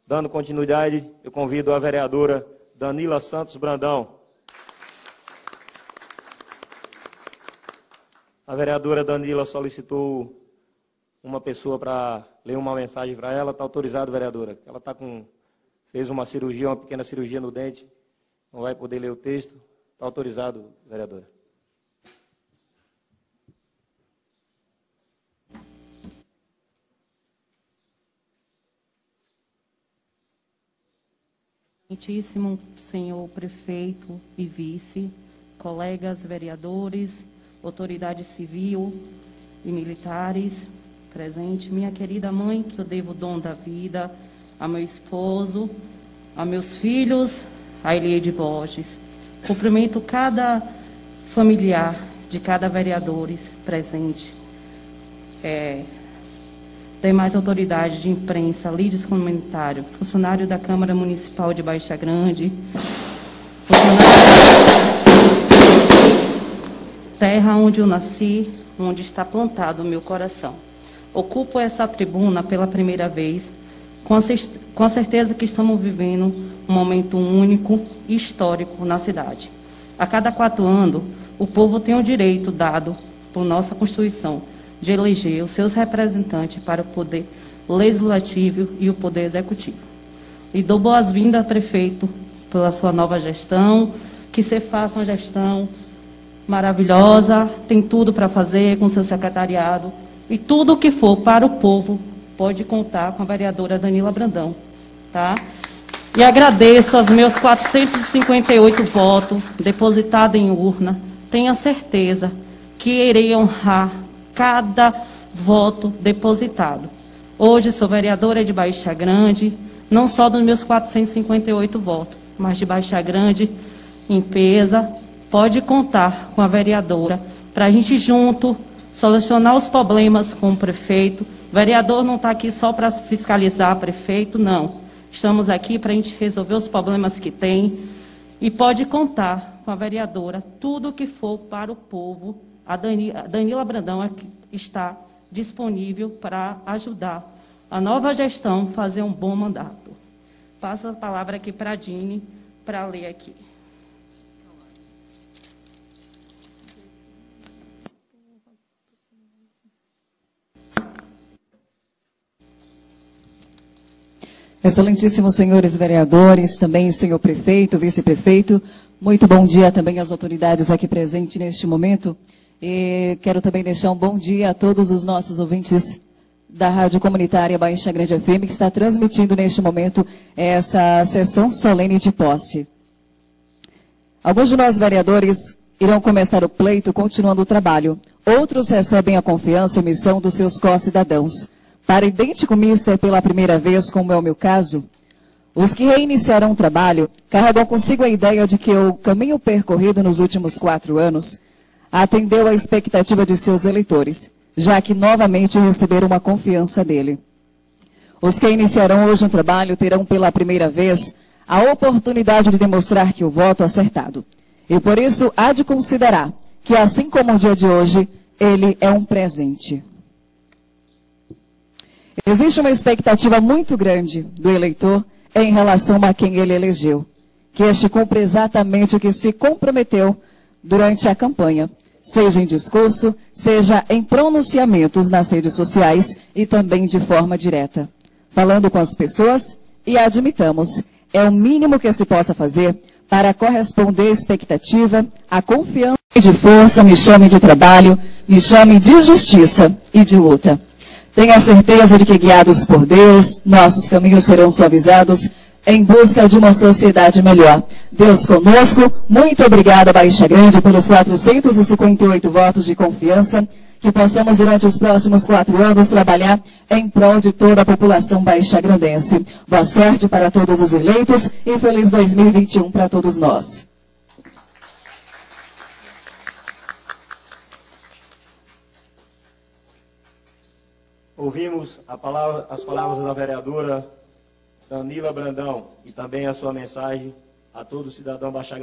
Dando continuidade, eu convido a vereadora Danila Santos Brandão. A vereadora Danila solicitou uma pessoa para ler uma mensagem para ela. Está autorizado, vereadora. Ela fez uma cirurgia, uma pequena cirurgia no dente. Não vai poder ler o texto. Está autorizado, vereadora. Excelentíssimo senhor prefeito e vice, colegas vereadores, autoridade civil e militares presentes, minha querida mãe, que eu devo o dom da vida, a meu esposo, a meus filhos, a Eliade Borges. Cumprimento cada familiar de cada vereador presente, demais autoridades de imprensa, líderes comunitários, funcionário da Câmara Municipal de Baixa Grande, terra onde eu nasci, onde está plantado o meu coração. Ocupo essa tribuna pela primeira vez, com a certeza que estamos vivendo um momento único e histórico na cidade. A cada 4 anos, o povo tem o direito dado por nossa Constituição de eleger os seus representantes para o poder legislativo e o poder executivo. E dou boas-vindas, prefeito, pela sua nova gestão, que você faça uma gestão maravilhosa, tem tudo para fazer com seu secretariado, e tudo o que for para o povo pode contar com a vereadora Danila Brandão, tá? E agradeço aos meus 458 votos depositados em urna. Tenho a certeza que irei honrar cada voto depositado. Hoje sou vereadora de Baixa Grande, não só dos meus 458 votos, mas de Baixa Grande, em peso. Pode contar com a vereadora para a gente junto solucionar os problemas com o prefeito. O vereador não está aqui só para fiscalizar o prefeito, não. Estamos aqui para a gente resolver os problemas que tem. E pode contar com a vereadora tudo o que for para o povo. A Danila Brandão está disponível para ajudar a nova gestão a fazer um bom mandato. Passo a palavra aqui para a Dini, para ler aqui. Excelentíssimos senhores vereadores, também senhor prefeito, vice-prefeito, muito bom dia também às autoridades aqui presentes neste momento. E quero também deixar um bom dia a todos os nossos ouvintes da Rádio Comunitária Baixa Grande FM, que está transmitindo neste momento essa sessão solene de posse. Alguns de nós vereadores irão começar o pleito continuando o trabalho. Outros recebem a confiança e missão dos seus co-cidadãos. Para idêntico mister pela primeira vez, como é o meu caso, os que reiniciarão o trabalho carregam consigo a ideia de que o caminho percorrido nos últimos 4 anos atendeu à expectativa de seus eleitores, já que novamente receberam uma confiança dele. Os que iniciarão hoje um trabalho terão pela primeira vez a oportunidade de demonstrar que o voto é acertado. E por isso há de considerar que, assim como o dia de hoje, ele é um presente. Existe uma expectativa muito grande do eleitor em relação a quem ele elegeu, que este cumpra exatamente o que se comprometeu durante a campanha, seja em discurso, seja em pronunciamentos nas redes sociais e também de forma direta. Falando com as pessoas e admitamos, é o mínimo que se possa fazer para corresponder à expectativa, à confiança de força, me chame de trabalho, me chame de justiça e de luta. Tenha certeza de que, guiados por Deus, nossos caminhos serão suavizados em busca de uma sociedade melhor. Deus conosco, muito obrigada, Baixa Grande, pelos 458 votos de confiança, que possamos, durante os próximos 4 anos, trabalhar em prol de toda a população baixagrandense. Boa sorte para todos os eleitos e feliz 2021 para todos nós. Ouvimos as palavras da vereadora Danila Brandão e também a sua mensagem a todo cidadão baixagrandense.